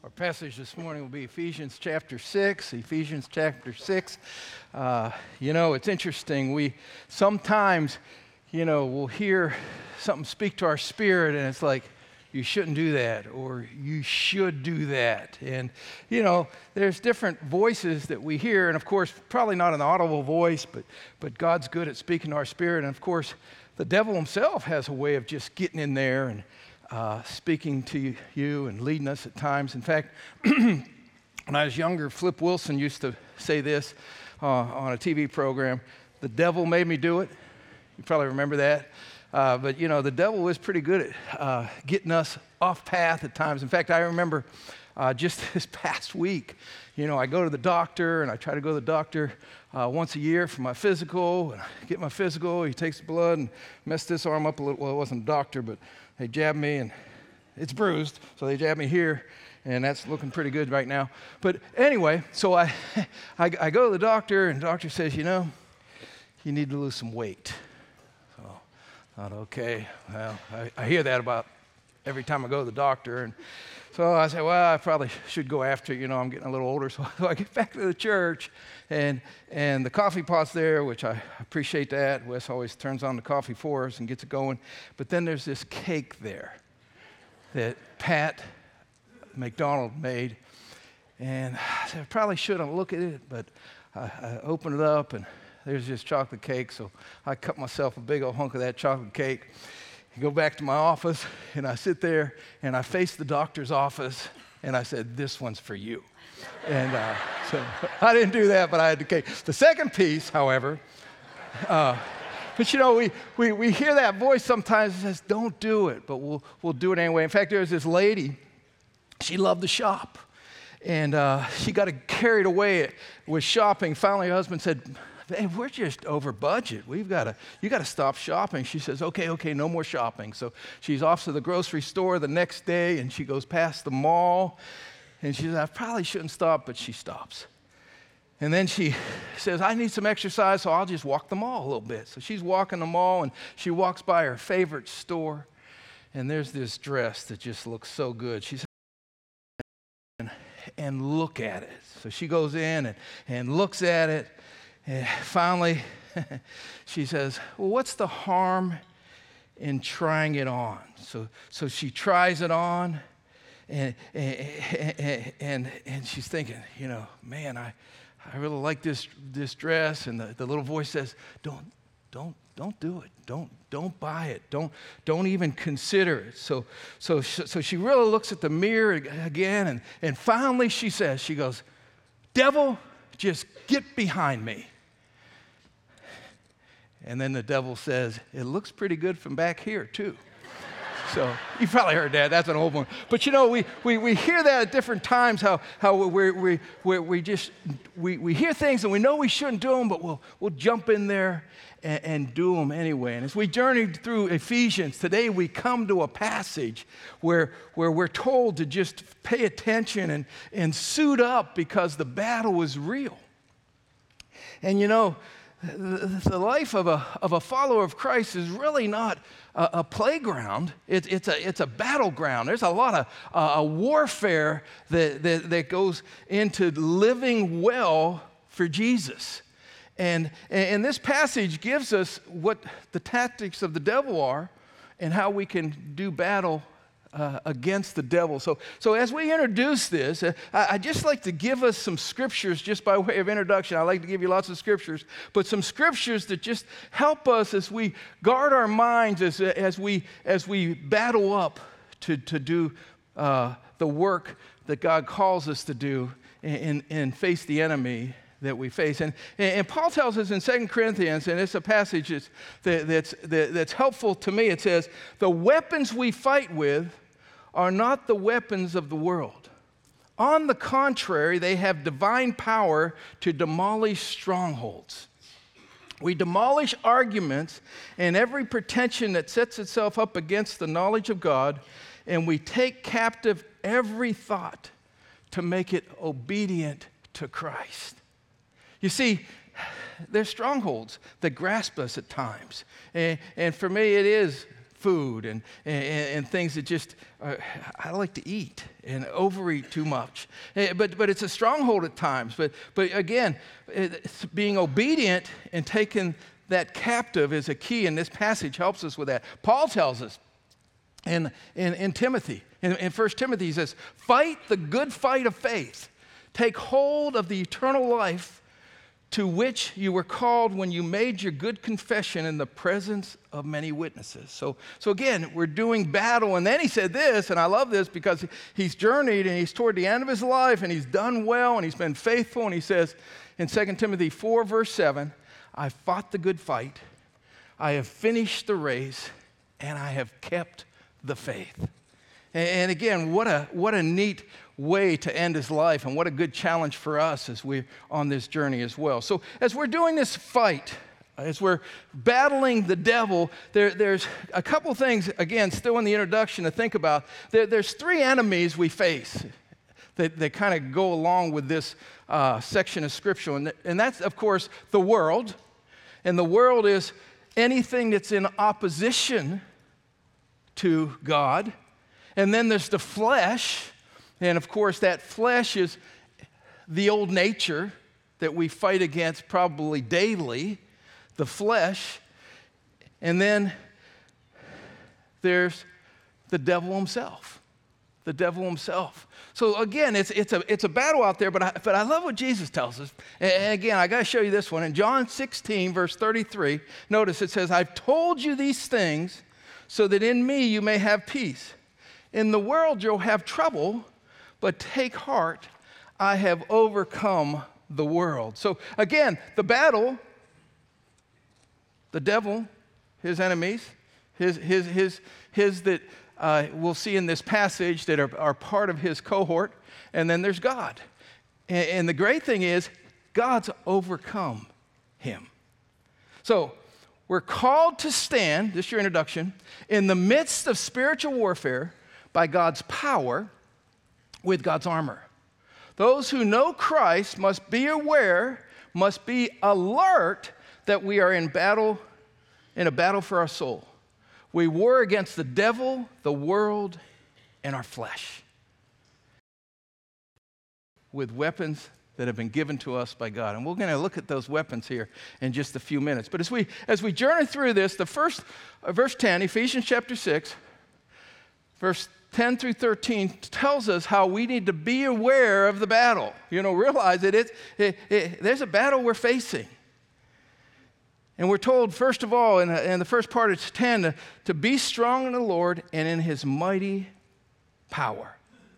Our passage this morning will be Ephesians chapter 6. Ephesians chapter 6. It's interesting. We sometimes, we'll hear something speak to our spirit, and it's like, you shouldn't do that, or you should do that. And, there's different voices that we hear, and of course, probably not an audible voice, but God's good at speaking to our spirit. And of course, the devil himself has a way of just getting in there and speaking to you and leading us at times. In fact, when I was younger, Flip Wilson used to say this on a TV program: the devil made me do it. You probably remember that. But the devil is pretty good at getting us off path at times. In fact, I remember just this past week, I go to the doctor, and I try to go to the doctor once a year for my physical. And I get my physical, he takes the blood and messed this arm up a little. Well, it wasn't a doctor, but they jabbed me, and it's bruised, so they jabbed me here, and that's looking pretty good right now. But anyway, so I go to the doctor, and the doctor says, you need to lose some weight. So I thought, okay, well, I hear that about every time I go to the doctor, and so I said, well, I probably should go after it. I'm getting a little older. So I get back to the church, and the coffee pot's there, which I appreciate that. Wes always turns on the coffee for us and gets it going. But then there's this cake there that Pat McDonald made. And I said, I probably shouldn't look at it, but I opened it up, and there's this chocolate cake. So I cut myself a big old hunk of that chocolate cake. I go back to my office, and I sit there, and I face the doctor's office, and I said, this one's for you. And so I didn't do that, but I had the cake. The second piece, however, but we hear that voice sometimes that says, don't do it, but we'll do it anyway. In fact, there was this lady, she loved to shop, and she got carried away with shopping. Finally, her husband said, hey, we're just over budget. You got to stop shopping. She says, okay, no more shopping. So she's off to the grocery store the next day, and she goes past the mall, and she says, I probably shouldn't stop, but she stops. And then she says, I need some exercise, so I'll just walk the mall a little bit. So she's walking the mall, and she walks by her favorite store, and there's this dress that just looks so good. She says, and look at it. So she goes in and looks at it. And finally, she says, well, what's the harm in trying it on? So she tries it on, and she's thinking, man, I really like this dress. And the little voice says, don't do it. Don't buy it. Don't even consider it. So she really looks at the mirror again, and finally she goes, devil, just get behind me. And then the devil says, it looks pretty good from back here, too. So you probably heard that. That's an old one. But we hear that at different times, how we hear things and we know we shouldn't do them, but we'll jump in there and do them anyway. And as we journeyed through Ephesians, today we come to a passage where we're told to just pay attention and suit up because the battle is real. And the life of a follower of Christ is really not a playground. It's a battleground. There's a lot of warfare that goes into living well for Jesus. And this passage gives us what the tactics of the devil are and how we can do battle against the devil. So as we introduce this, I just like to give us some scriptures just by way of introduction. I like to give you lots of scriptures, but some scriptures that just help us as we guard our minds, as we battle up to do the work that God calls us to do and face the enemy that we face. And Paul tells us in 2 Corinthians, and it's a passage that's helpful to me. It says, the weapons we fight with are not the weapons of the world. On the contrary, they have divine power to demolish strongholds. We demolish arguments and every pretension that sets itself up against the knowledge of God, and we take captive every thought to make it obedient to Christ. You see, there's strongholds that grasp us at times. And for me, it is food and things that just, I like to eat. and overeat too much. But it's a stronghold at times. But again, it's being obedient and taking that captive is a key, and this passage helps us with that. Paul tells us in Timothy, in 1 Timothy, he says, fight the good fight of faith. Take hold of the eternal life to which you were called when you made your good confession in the presence of many witnesses. So again, we're doing battle. And then he said this, and I love this because he's journeyed and he's toward the end of his life and he's done well and he's been faithful. And he says in 2 Timothy 4, verse 7, I fought the good fight, I have finished the race, and I have kept the faith. And again, what a neat way to end his life, and what a good challenge for us as we're on this journey as well. So as we're doing this fight, as we're battling the devil, there's a couple things, again, still in the introduction to think about. There's three enemies we face that kind of go along with this section of Scripture. And that's, of course, the world. And the world is anything that's in opposition to God. And then there's the flesh. And of course, that flesh is the old nature that we fight against probably daily, the flesh. And then there's the devil himself. The devil himself. So again, it's a battle out there, but I love what Jesus tells us. And again, I got to show you this one. In John 16, verse 33, notice it says, I've told you these things so that in me you may have peace. In the world you'll have trouble, but take heart, I have overcome the world. So again, the battle, the devil, his enemies, his that we'll see in this passage that are part of his cohort, and then there's God. And the great thing is, God's overcome him. So we're called to stand, this is your introduction, in the midst of spiritual warfare by God's power with God's armor. Those who know Christ must be aware, must be alert that we are in a battle for our soul. We war against the devil, the world, and our flesh with weapons that have been given to us by God. And we're going to look at those weapons here in just a few minutes. But as we journey through this, the first, verse 10, Ephesians chapter 6, verse 10 through 13 tells us how we need to be aware of the battle. Realize that there's a battle we're facing. And we're told, first of all, in the first part of 10, to be strong in the Lord and in his mighty power.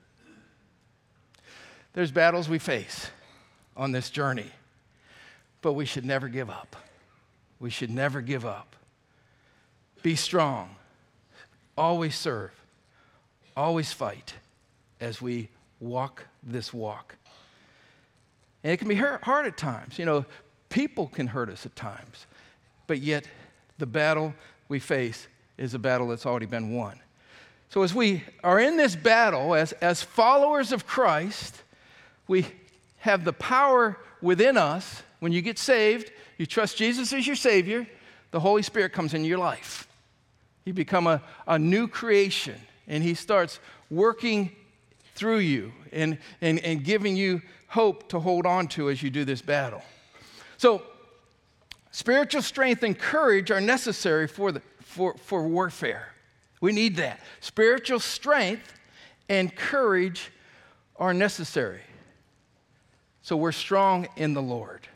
There's battles we face on this journey, but we should never give up. We should never give up. Be strong. Always serve. Always fight as we walk this walk. And it can be hard at times. People can hurt us at times. But yet, the battle we face is a battle that's already been won. So as we are in this battle, as followers of Christ, we have the power within us. When you get saved, you trust Jesus as your Savior, the Holy Spirit comes into your life. You become a new creation. And he starts working through you and giving you hope to hold on to as you do this battle. So, spiritual strength and courage are necessary for warfare. We need that. Spiritual strength and courage are necessary. So we're strong in the Lord.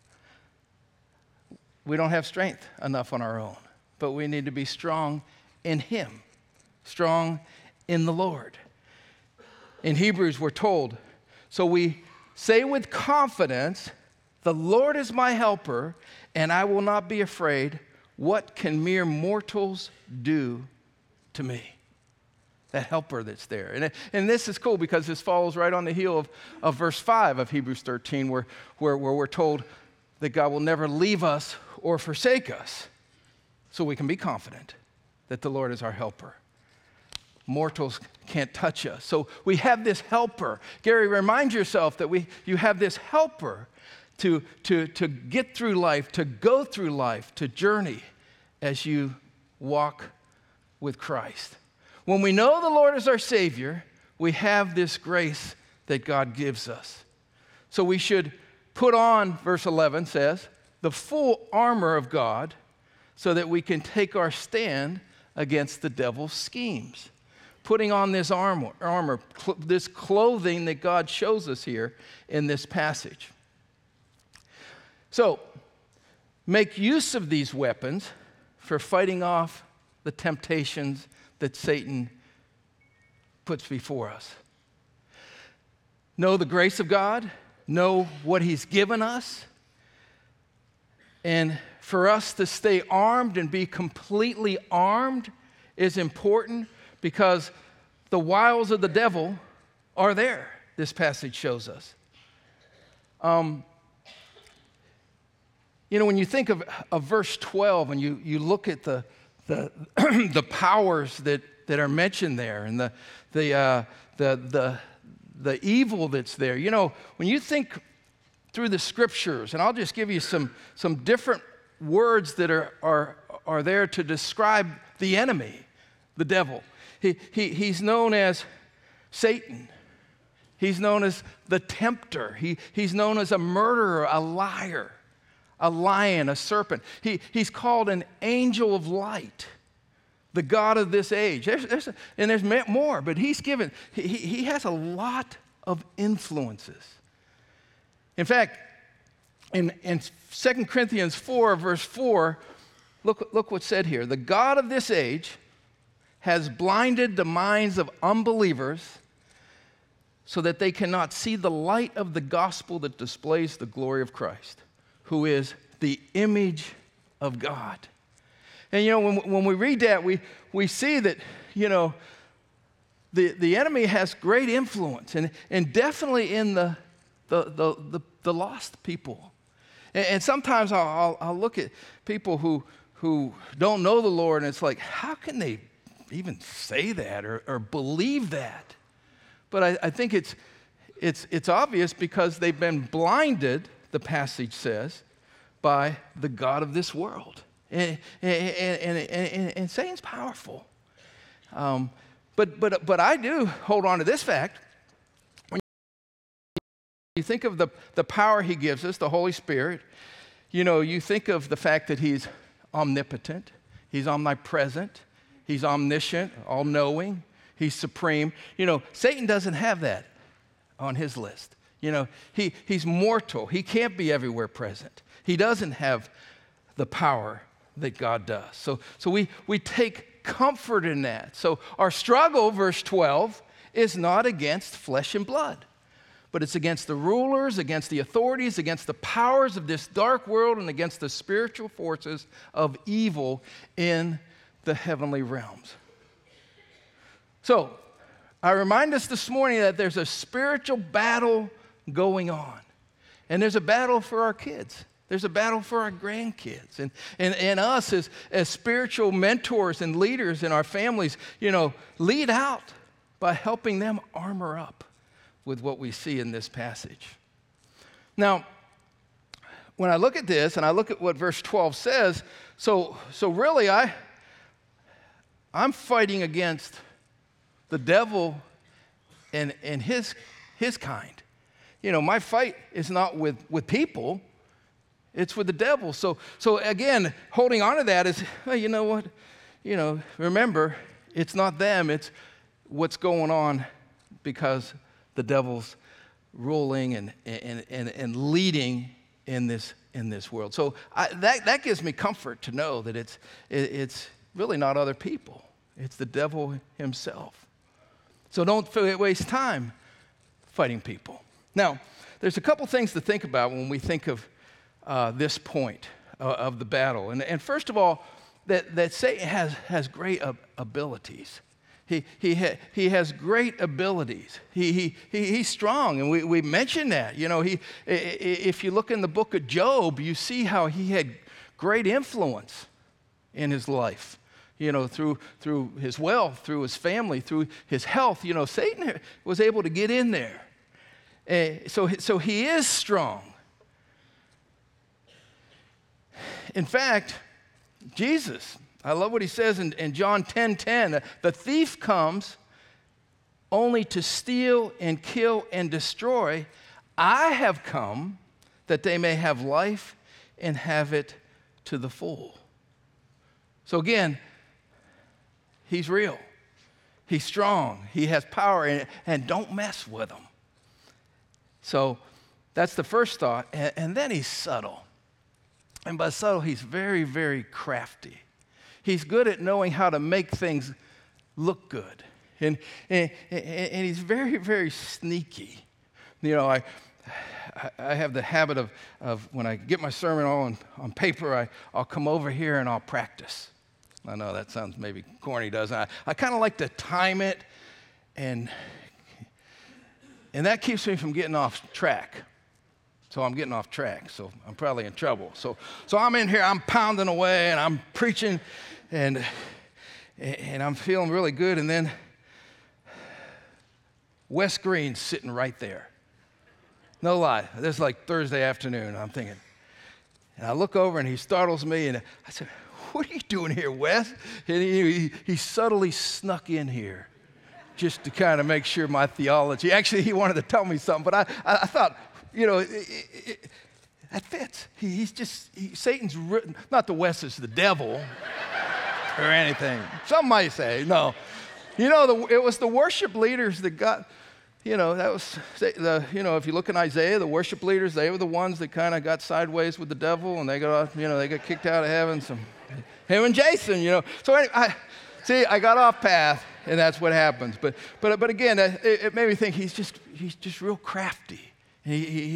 We don't have strength enough on our own, but we need to be strong in him. Strong in the Lord. In Hebrews, we're told, so we say with confidence, the Lord is my helper, and I will not be afraid. What can mere mortals do to me? That helper that's there. And this is cool because this follows right on the heel of verse 5 of Hebrews 13, where we're told that God will never leave us or forsake us. So we can be confident that the Lord is our helper. Mortals can't touch us. So we have this helper. Gary, remind yourself that you have this helper to get through life, to go through life, to journey as you walk with Christ. When we know the Lord is our Savior, we have this grace that God gives us. So we should put on, verse 11 says, the full armor of God so that we can take our stand against the devil's schemes. Putting on this armor, this clothing that God shows us here in this passage. So, make use of these weapons for fighting off the temptations that Satan puts before us. Know the grace of God, know what He's given us, and for us to stay armed and be completely armed is important because the wiles of the devil are there, this passage shows us. When you think of verse 12 and you look at the the powers that are mentioned there and the evil that's there, when you think through the scriptures, and I'll just give you some different words that are there to describe the enemy, the devil. He's known as Satan. He's known as the tempter. He's known as a murderer, a liar, a lion, a serpent. He's called an angel of light, the God of this age. There's more, but he has a lot of influences. In fact, in 2 Corinthians 4, verse 4, look what's said here. The God of this age has blinded the minds of unbelievers so that they cannot see the light of the gospel that displays the glory of Christ, who is the image of God. And when we read that, we see that, the enemy has great influence and definitely in the lost people. And sometimes I'll look at people who don't know the Lord, and it's like, how can they even say that or believe that? But I think it's obvious because they've been blinded, the passage says, by the God of this world. And Satan's powerful. But I do hold on to this fact. When you think of the power he gives us, the Holy Spirit, you think of the fact that he's omnipotent, he's omnipresent, he's omniscient, all-knowing, he's supreme. Satan doesn't have that on his list. He's mortal. He can't be everywhere present. He doesn't have the power that God does. So we take comfort in that. So our struggle, verse 12, is not against flesh and blood, but it's against the rulers, against the authorities, against the powers of this dark world, and against the spiritual forces of evil in the heavenly realms. So, I remind us this morning that there's a spiritual battle going on. And there's a battle for our kids. There's a battle for our grandkids. And us as spiritual mentors and leaders in our families, lead out by helping them armor up with what we see in this passage. Now, when I look at this and I look at what verse 12 says, so really I'm fighting against the devil and his kind. My fight is not with people, it's with the devil. So again, holding on to that is, well, you know what? Remember, it's not them, it's what's going on because the devil's ruling and leading in this world. So that gives me comfort to know that it's really not other people. It's the devil himself. So don't waste time fighting people. Now, there's a couple things to think about when we think of this point of the battle. And first of all, that Satan has great abilities. He has great abilities. He's strong, and we mentioned that. If you look in the book of Job, you see how he had great influence in his life. Through his wealth, through his family, through his health. Satan was able to get in there. So he is strong. In fact, Jesus, I love what he says in John 10:10. The thief comes only to steal and kill and destroy. I have come that they may have life and have it to the full. So again, he's real. He's strong. He has power, and don't mess with him. So that's the first thought. And then he's subtle. And by subtle, he's very, very crafty. He's good at knowing how to make things look good. And he's very, very sneaky. You know, I have the habit of when I get my sermon all on paper, I'll come over here and I'll practice. I know that sounds maybe corny, doesn't it? I kind of like to time it, and that keeps me from getting off track. So I'm getting off track, so I'm probably in trouble. So I'm in here, I'm pounding away, and I'm preaching, and I'm feeling really good, and then Wes Green's sitting right there. No lie, this is like Thursday afternoon, I'm thinking. And I look over, and he startles me, and I said, "What are you doing here, Wes?" And he subtly snuck in here just to kind of make sure my theology. Actually, he wanted to tell me something, but I thought, you know, that fits. Satan's written, not the Wes is the devil or anything. Some might say, no. You know, it was the worship leaders that got, you know, that was, if you look in Isaiah, the worship leaders, they were the ones that kind of got sideways with the devil, and they got kicked out of heaven. Him and Jason, you know. So anyway, I got off path, and that's what happens. But again, it made me think he's just real crafty. And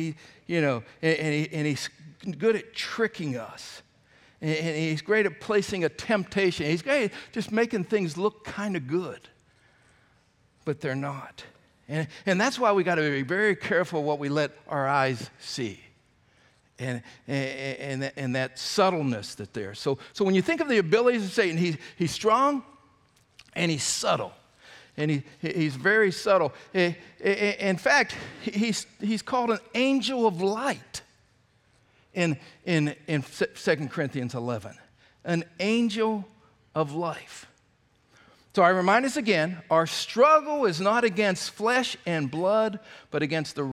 he's good at tricking us. And he's great at placing a temptation. He's great at just making things look kind of good, but they're not. And that's why we got to be very careful what we let our eyes see. And that subtleness that there. So when you think of the abilities of Satan, he's strong and he's subtle. And he's very subtle. In fact, he's called an angel of light in 2 Corinthians 11. An angel of life. So I remind us again, our struggle is not against flesh and blood, but against the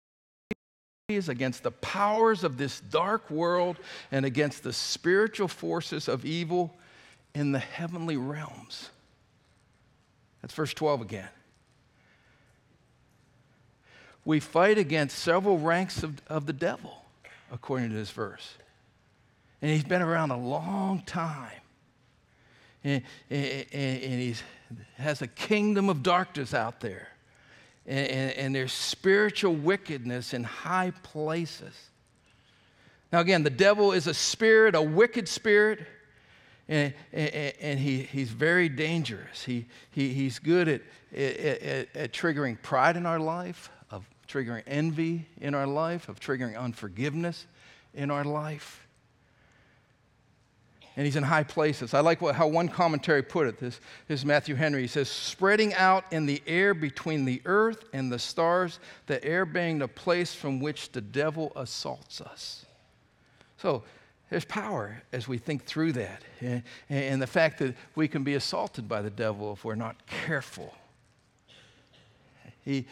powers of this dark world and against the spiritual forces of evil in the heavenly realms. That's verse 12 again. We fight against several ranks of the devil, according to this verse. And he's been around a long time. And he has a kingdom of darkness out there. And there's spiritual wickedness in high places. Now again, the devil is a spirit, a wicked spirit. And he's very dangerous. He's good at triggering pride in our life, of triggering envy in our life, of triggering unforgiveness in our life. And he's in high places. I like how one commentary put it. This is Matthew Henry. He says, spreading out in the air between the earth and the stars, the air being the place from which the devil assaults us. So there's power as we think through that, and the fact that we can be assaulted by the devil if we're not careful. He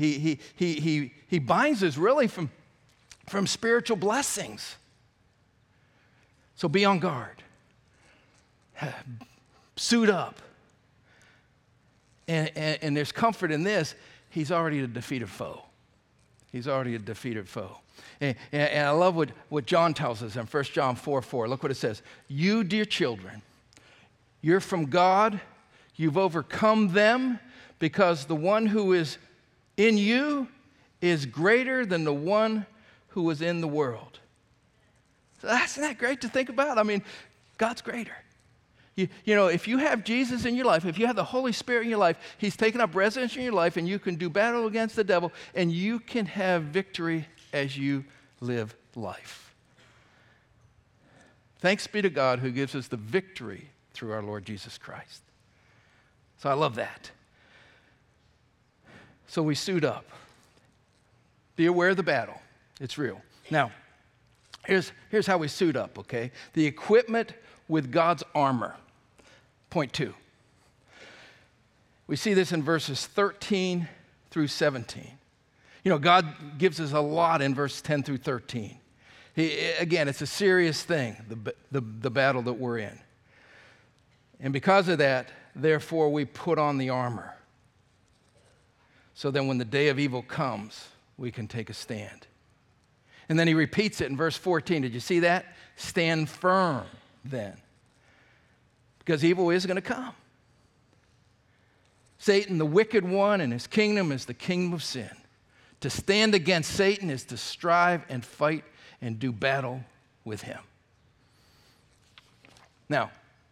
binds us really from spiritual blessings. So be on guard. Suit up. And there's comfort in this. He's already a defeated foe. He's already a defeated foe. And I love what John tells us in 1 John 4:4. Look what it says. You, dear children, you're from God. You've overcome them because the one who is in you is greater than the one who is in the world. So isn't that great to think about? I mean, God's greater. You know, if you have Jesus in your life, if you have the Holy Spirit in your life, He's taken up residence in your life, and you can do battle against the devil, and you can have victory as you live life. Thanks be to God who gives us the victory through our Lord Jesus Christ. So I love that. So we suit up. Be aware of the battle. It's real. Now, here's how we suit up, okay? The equipment with God's armor. Point 2. We see this in verses 13 through 17. You know, God gives us a lot in verses 10 through 13. Again, it's a serious thing, the battle that we're in. And because of that, therefore, we put on the armor. So then when the day of evil comes, we can take a stand. And then he repeats it in verse 14. Did you see that? Stand firm then, because evil is going to come. Satan, the wicked one, and his kingdom is the kingdom of sin. To stand against Satan is to strive and fight and do battle with him. Now,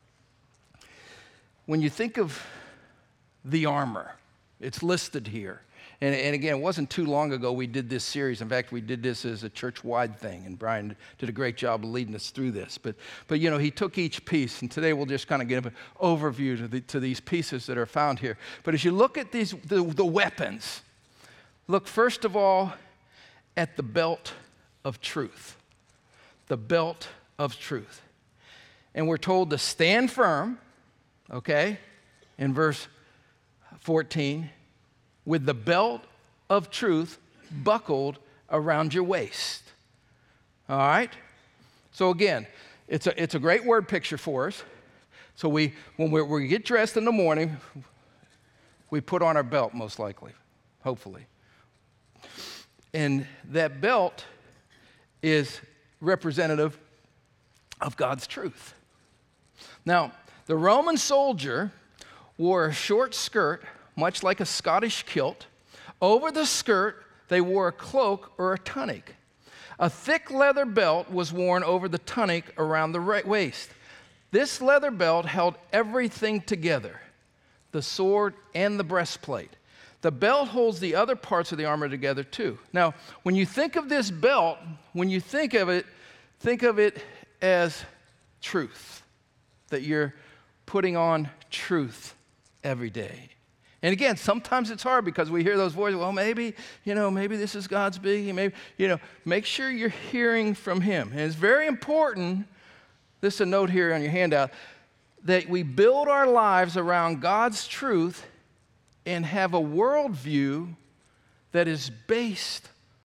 when you think of the armor, it's listed here. And again, it wasn't too long ago we did this series. In fact, we did this as a church-wide thing, and Brian did a great job of leading us through this. But you know, he took each piece, and today we'll just kind of give an overview to these pieces that are found here. But as you look at these, the weapons, look first of all at the belt of truth. The belt of truth. And we're told to stand firm, okay, in verse 14, with the belt of truth buckled around your waist. All right? So again, it's a great word picture for us. So when we get dressed in the morning, we put on our belt, most likely, hopefully. And that belt is representative of God's truth. Now, the Roman soldier wore a short skirt, much like a Scottish kilt. Over the skirt, they wore a cloak or a tunic. A thick leather belt was worn over the tunic around the waist. This leather belt held everything together, the sword and the breastplate. The belt holds the other parts of the armor together too. Now, when you think of this belt, when you think of it as truth, that you're putting on truth every day. And again, sometimes it's hard because we hear those voices, well, maybe this is God speaking. Maybe, make sure you're hearing from him. And it's very important, this is a note here on your handout, that we build our lives around God's truth and have a worldview that is based.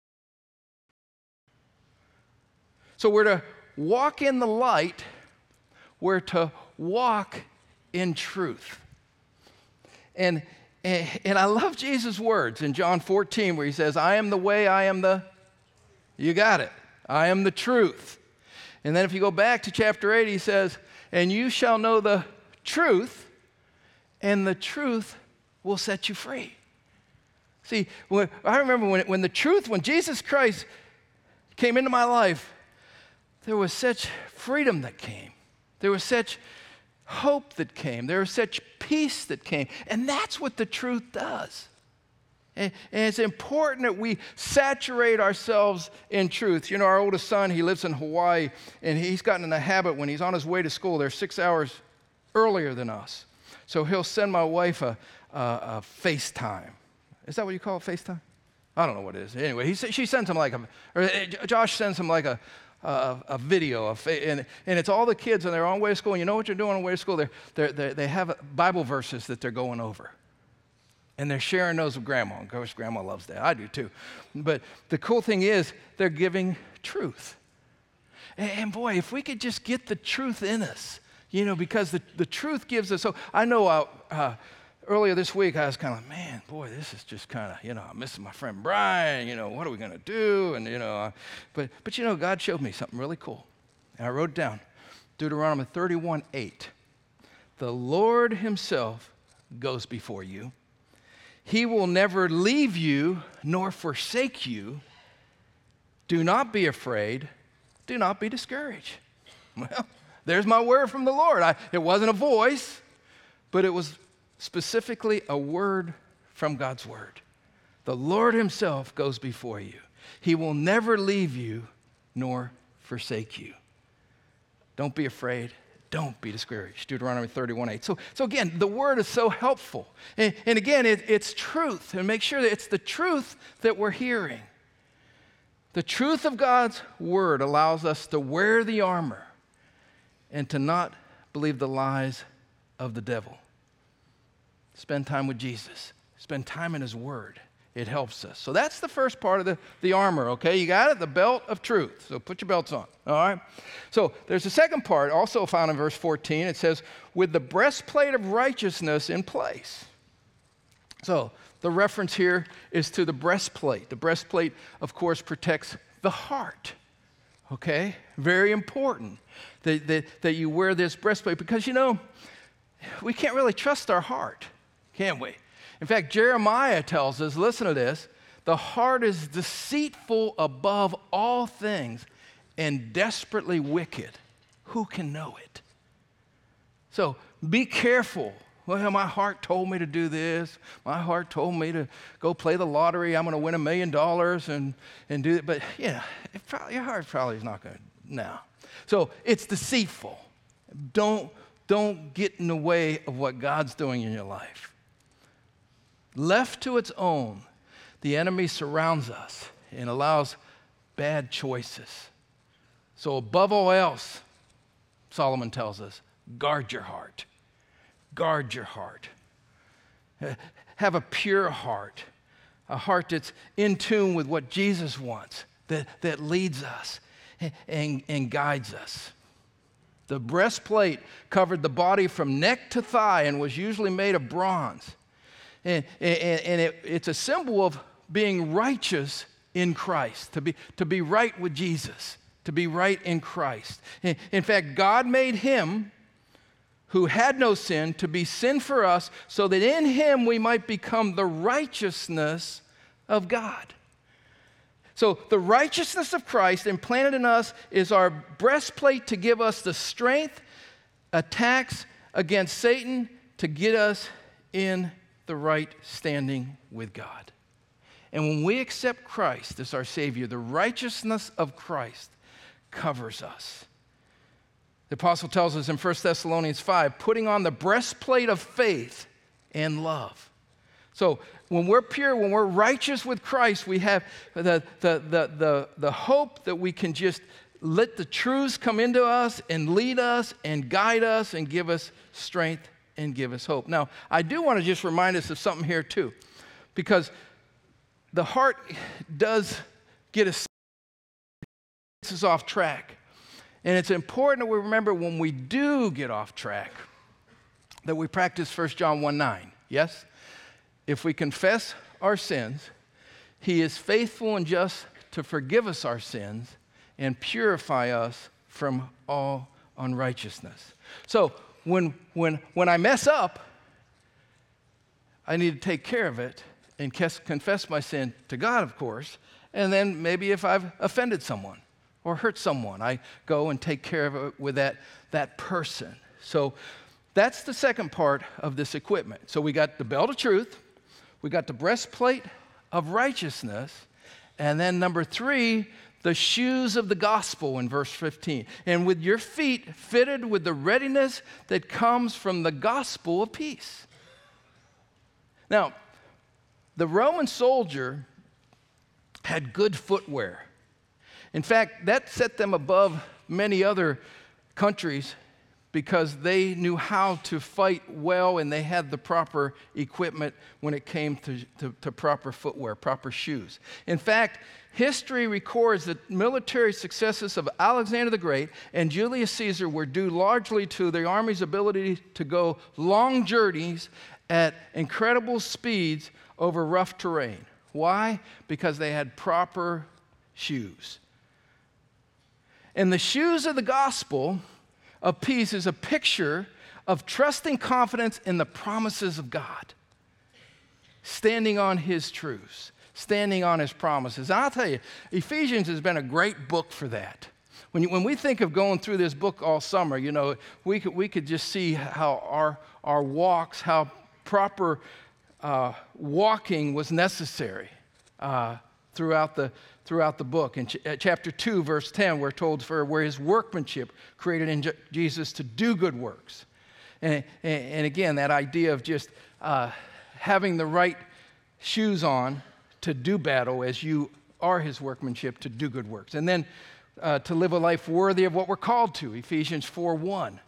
So we're to walk in the light, we're to walk in truth. And I love Jesus' words in John 14 where he says, I am the way, you got it, I am the truth. And then if you go back to chapter 8, he says, and you shall know the truth, and the truth will set you free. See, I remember when Jesus Christ came into my life, there was such freedom that came. There was such hope that came. There was such peace that came. And that's what the truth does. And it's important that we saturate ourselves in truth. You know, our oldest son, he lives in Hawaii, and he's gotten in the habit when he's on his way to school, they're 6 hours earlier than us. So he'll send my wife a FaceTime. Is that what you call it, FaceTime? I don't know what it is. Anyway, she sends him Josh sends him like a video, and it's all the kids, and they're on the way to school. And you know what you're doing on the way to school? They have Bible verses that they're going over. And they're sharing those with Grandma. Of course, Grandma loves that. I do too. But the cool thing is, they're giving truth. And boy, if we could just get the truth in us, because the truth gives us. So I know earlier this week, I was kind of, man, boy, this is just kind of, I'm missing my friend Brian. What are we going to do? And, but God showed me something really cool. And I wrote it down. Deuteronomy 31:8. The Lord himself goes before you. He will never leave you nor forsake you. Do not be afraid. Do not be discouraged. Well, there's my word from the Lord. It wasn't a voice, but it was specifically a word from God's word. The Lord himself goes before you. He will never leave you nor forsake you. Don't be afraid. Don't be discouraged. Deuteronomy 31:8. So again, the word is so helpful. And again, it's truth. And make sure that it's the truth that we're hearing. The truth of God's word allows us to wear the armor and to not believe the lies of the devil. Spend time with Jesus. Spend time in his word. It helps us. So that's the first part of the armor, okay? You got it? The belt of truth. So put your belts on, all right? So there's a second part, also found in verse 14. It says, with the breastplate of righteousness in place. So the reference here is to the breastplate. The breastplate, of course, protects the heart, okay? Very important that you wear this breastplate because, you know, we can't really trust our heart, can we? In fact, Jeremiah tells us, listen to this, the heart is deceitful above all things and desperately wicked. Who can know it? So be careful. Well, my heart told me to do this. My heart told me to go play the lottery. I'm going to win $1 million and do it. But, yeah, your heart probably is not going to. No. So it's deceitful. Don't get in the way of what God's doing in your life. Left to its own, the enemy surrounds us and allows bad choices. So above all else, Solomon tells us, guard your heart. Guard your heart. Have a pure heart, a heart that's in tune with what Jesus wants, that leads us and guides us. The breastplate covered the body from neck to thigh and was usually made of bronze. And it's a symbol of being righteous in Christ, to be right with Jesus, to be right in Christ. In fact, God made him who had no sin to be sin for us so that in him we might become the righteousness of God. So the righteousness of Christ implanted in us is our breastplate to give us the strength, attacks against Satan to get us in the right standing with God. And when we accept Christ as our Savior, the righteousness of Christ covers us. The apostle tells us in 1 Thessalonians 5, putting on the breastplate of faith and love. So when we're pure, when we're righteous with Christ, we have the hope that we can just let the truths come into us and lead us and guide us and give us strength and give us hope. Now, I do want to just remind us of something here too, because the heart does get us off track. And it's important that we remember when we do get off track that we practice 1 John 1:9. Yes? If we confess our sins, he is faithful and just to forgive us our sins and purify us from all unrighteousness. So when I mess up, I need to take care of it and confess my sin to God, of course, and then maybe if I've offended someone or hurt someone, I go and take care of it with that person. So that's the second part of this equipment. So we got the belt of truth, we got the breastplate of righteousness, and then number 3, the shoes of the gospel in verse 15. And with your feet fitted with the readiness that comes from the gospel of peace. Now, the Roman soldier had good footwear. In fact, that set them above many other countries because they knew how to fight well and they had the proper equipment when it came to proper footwear, proper shoes. In fact, history records that military successes of Alexander the Great and Julius Caesar were due largely to the army's ability to go long journeys at incredible speeds over rough terrain. Why? Because they had proper shoes. And the shoes of the gospel of peace is a picture of trusting confidence in the promises of God, standing on his truths, standing on his promises. And I'll tell you, Ephesians has been a great book for that. When we think of going through this book all summer, you know, we could just see how our walks, how proper walking was necessary throughout the book. In chapter 2, verse 10, we're told we're his workmanship created in Jesus to do good works. And again, that idea of just having the right shoes on to do battle as you are his workmanship to do good works. And then to live a life worthy of what we're called to, Ephesians 4:1.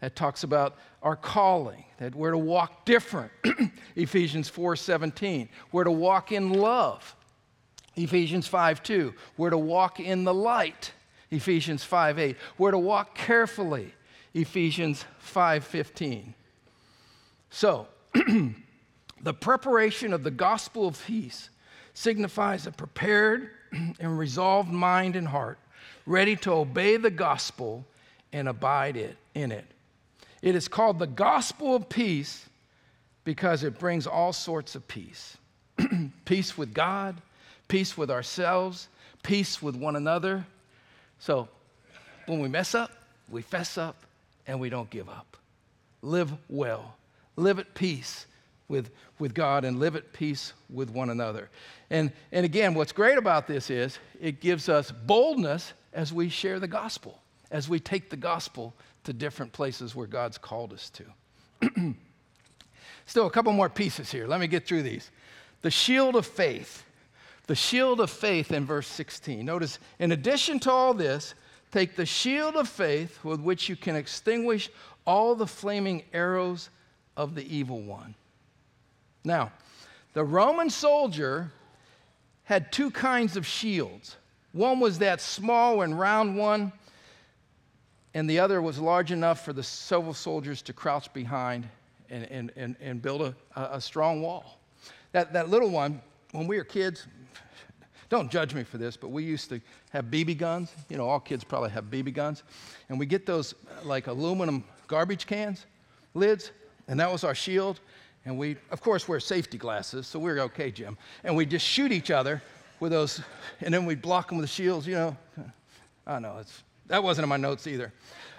That talks about our calling, that we're to walk different. Ephesians 4:17. We're to walk in love. Ephesians 5:2. We're to walk in the light. Ephesians 5:8. We're to walk carefully. Ephesians 5:15. So, the preparation of the gospel of peace signifies a prepared and resolved mind and heart, ready to obey the gospel and abide in it. It is called the gospel of peace because it brings all sorts of peace. Peace with God, peace with ourselves, peace with one another. So when we mess up, we fess up, and we don't give up. Live well. Live at peace with God and live at peace with one another. And again, what's great about this is it gives us boldness as we share the gospel, as we take the gospel to different places where God's called us to. Still a couple more pieces here. Let me get through these. The shield of faith. The shield of faith in verse 16. Notice, in addition to all this, take the shield of faith with which you can extinguish all the flaming arrows of the evil one. Now, the Roman soldier had two kinds of shields. One was that small and round one, and the other was large enough for the civil soldiers to crouch behind and build a strong wall. That little one, when we were kids, don't judge me for this, but we used to have BB guns. You know, all kids probably have BB guns. And we get those like aluminum garbage cans, lids, and that was our shield. And we, of course, wear safety glasses, so we're okay, Jim. And we just shoot each other with those, and then we'd block them with the shields, you know. I know, that wasn't in my notes either.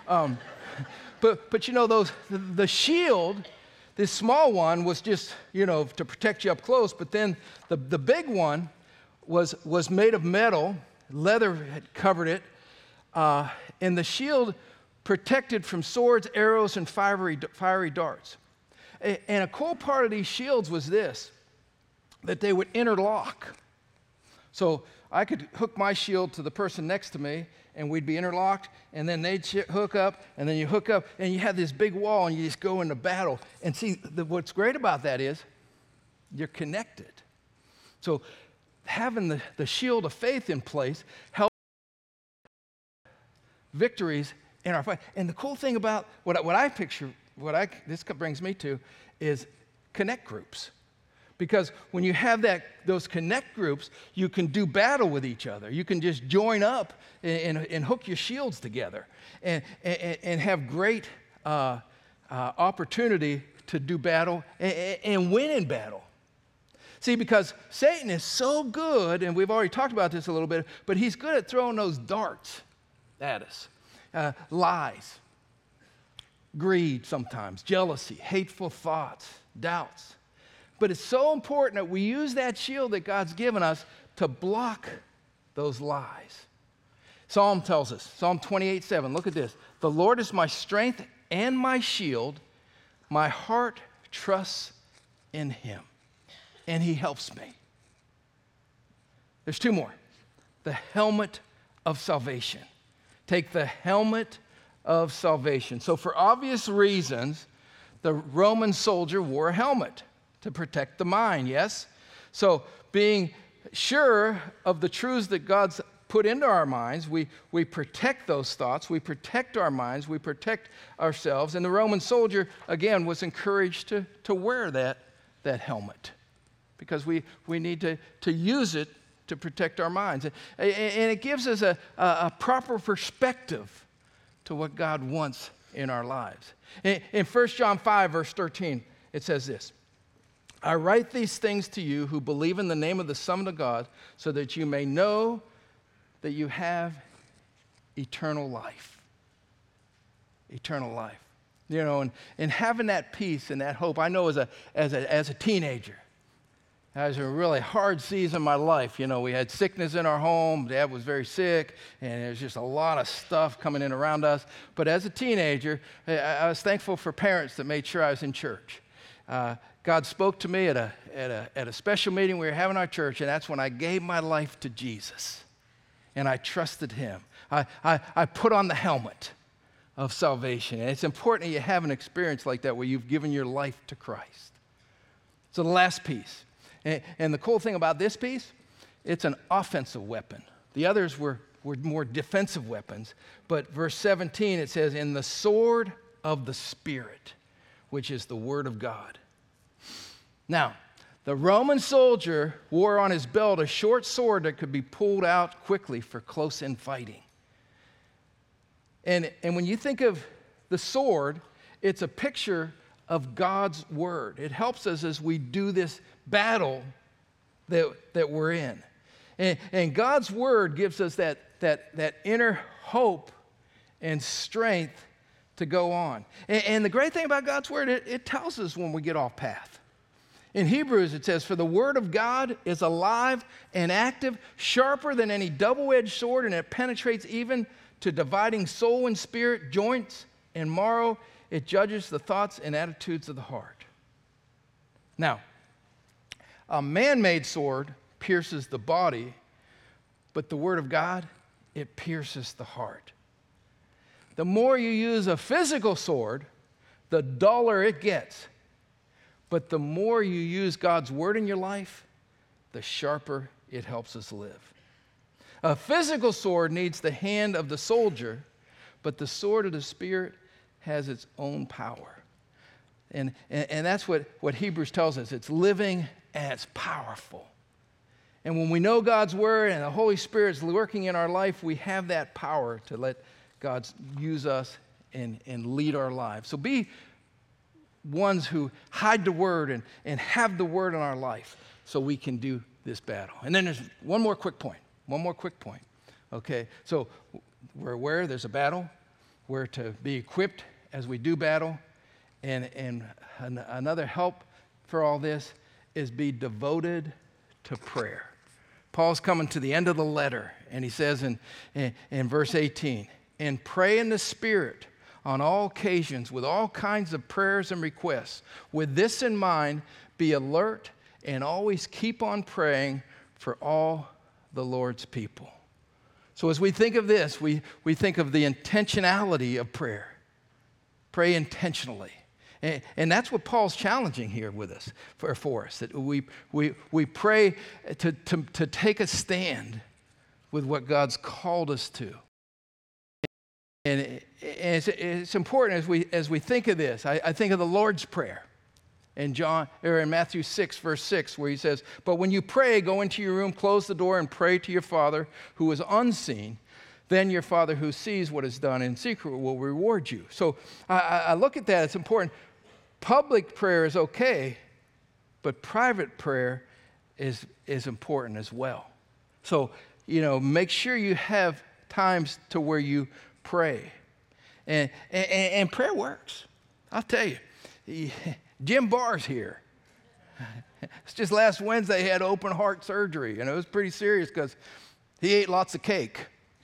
But you know, the shield, this small one was just, you know, to protect you up close, but then the big one was made of metal, leather had covered it, and the shield protected from swords, arrows, and fiery darts. And a cool part of these shields was this, that they would interlock. So I could hook my shield to the person next to me, and we'd be interlocked, and then they'd hook up, and then you hook up, and you have this big wall, and you just go into battle. And see, what's great about that is you're connected. So having the shield of faith in place helps victories in our fight. And the cool thing about what I picture, this brings me to, is connect groups. Because when you have those connect groups, you can do battle with each other. You can just join up and hook your shields together and have great opportunity to do battle and win in battle. See, because Satan is so good, and we've already talked about this a little bit, but he's good at throwing those darts at us. Lies, greed sometimes, jealousy, hateful thoughts, doubts. But it's so important that we use that shield that God's given us to block those lies. Psalm tells us, Psalm 28:7, look at this. The Lord is my strength and my shield. My heart trusts in him, and he helps me. There's two more. The helmet of salvation. Take the helmet of salvation. So for obvious reasons, the Roman soldier wore a helmet to protect the mind, yes? So being sure of the truths that God's put into our minds, we protect those thoughts, we protect our minds, we protect ourselves. And the Roman soldier, again, was encouraged to wear that helmet because we need to use it to protect our minds. And it gives us a proper perspective to what God wants in our lives. In 1 John 5, verse 13, it says this, I write these things to you who believe in the name of the Son of God so that you may know that you have eternal life. Eternal life. You know, and having that peace and that hope, I know as a teenager, it was a really hard season in my life. You know, we had sickness in our home. Dad was very sick, and there was just a lot of stuff coming in around us. But as a teenager, I was thankful for parents that made sure I was in church. God spoke to me at a special meeting we were having at our church, and that's when I gave my life to Jesus, and I trusted him. I put on the helmet of salvation. And it's important that you have an experience like that where you've given your life to Christ. So the last piece. And the cool thing about this piece, it's an offensive weapon. The others were more defensive weapons. But verse 17, it says, in the sword of the Spirit, which is the word of God. Now, the Roman soldier wore on his belt a short sword that could be pulled out quickly for close-in fighting. And when you think of the sword, it's a picture of God's word. It helps us as we do this battle that we're in. And God's word gives us that inner hope and strength to go on. And the great thing about God's word, it tells us when we get off path. In Hebrews, it says, for the word of God is alive and active, sharper than any double-edged sword, and it penetrates even to dividing soul and spirit, joints and marrow. It judges the thoughts and attitudes of the heart. Now, a man-made sword pierces the body, but the word of God, it pierces the heart. The more you use a physical sword, the duller it gets. But the more you use God's word in your life, the sharper it helps us live. A physical sword needs the hand of the soldier, but the sword of the Spirit has its own power. And that's what Hebrews tells us. It's living and it's powerful. And when we know God's word and the Holy Spirit's working in our life, we have that power to let God use us and lead our lives. So be ones who hide the word and have the word in our life so we can do this battle. And then there's one more quick point. Okay, so we're aware there's a battle. We're to be equipped as we do battle. And another help for all this is be devoted to prayer. Paul's coming to the end of the letter, and he says in verse 18, and pray in the Spirit on all occasions with all kinds of prayers and requests. With this in mind, be alert and always keep on praying for all the Lord's people. So as we think of this, we think of the intentionality of prayer. Pray intentionally. And that's what Paul's challenging here with us, for us, that we pray to take a stand with what God's called us to. And it's important as we think of this. I think of the Lord's Prayer in Matthew 6, verse 6, where he says, but when you pray, go into your room, close the door, and pray to your Father who is unseen. Then your Father who sees what is done in secret will reward you. So I look at that. It's important. Public prayer is okay, but private prayer is important as well. So, make sure you have times to where you pray. And prayer works. I'll tell you. Jim Barr's here. It's just last Wednesday he had open heart surgery, and it was pretty serious because he ate lots of cake.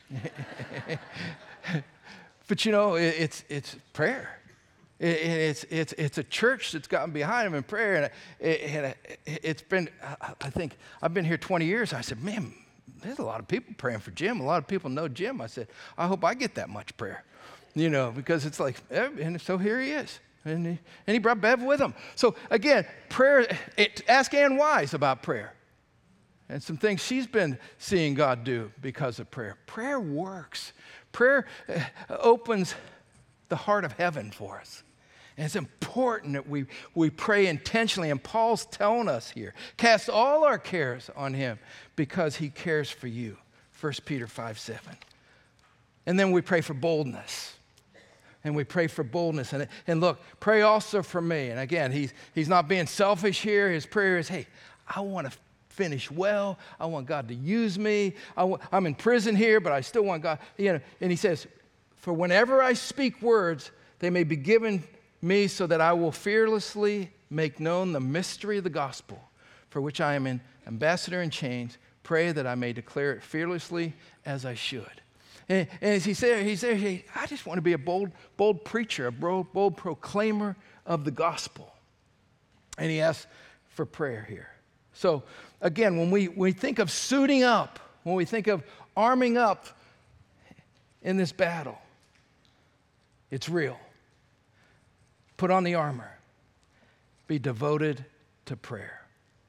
But it's prayer. It's a church that's gotten behind him in prayer, and it's been. I think I've been here 20 years. I said, man, there's a lot of people praying for Jim. A lot of people know Jim. I said, I hope I get that much prayer, because it's like, and so here he is, and he brought Bev with him. So again, prayer. Ask Ann Wise about prayer, and some things she's been seeing God do because of prayer. Prayer works. Prayer opens the heart of heaven for us. And it's important that we pray intentionally. And Paul's telling us here, cast all our cares on him because he cares for you. 1 Peter 5:7. And then we pray for boldness. And we pray for boldness. And look, pray also for me. And again, he's not being selfish here. His prayer is, hey, I want to finish well. I want God to use me. I'm in prison here, but I still want God. And he says, for whenever I speak words, they may be given me so that I will fearlessly make known the mystery of the gospel, for which I am an ambassador in chains. Pray that I may declare it fearlessly as I should. And as he said, hey, I just want to be a bold preacher, a bold proclaimer of the gospel. And he asks for prayer here. So again, when we think of suiting up, when we think of arming up in this battle, It's real. Put on the armor. Be devoted to prayer.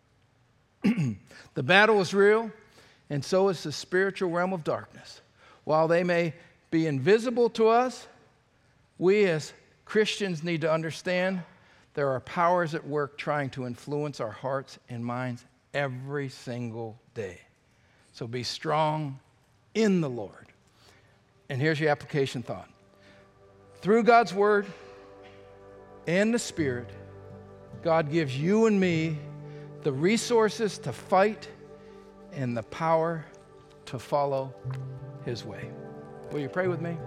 The battle is real, and so is the spiritual realm of darkness. While they may be invisible to us, we as Christians need to understand there are powers at work trying to influence our hearts and minds every single day. So be strong in the Lord. And here's your application thought. Through God's word and the Spirit, God gives you and me the resources to fight and the power to follow his way. Will you pray with me?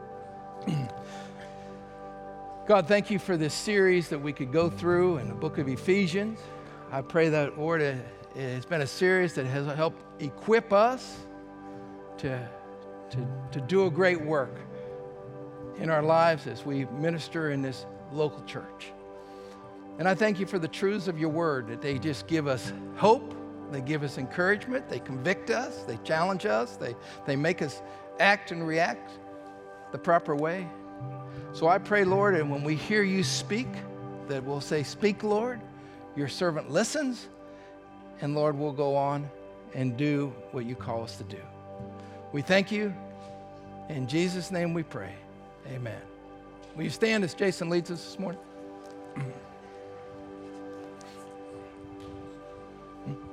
God, thank you for this series that we could go through in the book of Ephesians. I pray that, Lord, it's been a series that has helped equip us to do a great work in our lives as we minister in this local church. And I thank you for the truths of your word, that they just give us hope, they give us encouragement, they convict us, they challenge us, they make us act and react the proper way. So I pray, Lord, and when we hear you speak, that we'll say, "Speak, Lord, your servant listens," and Lord, we'll go on and do what you call us to do. We thank you. In Jesus' name we pray. Amen. Will you stand as Jason leads us this morning?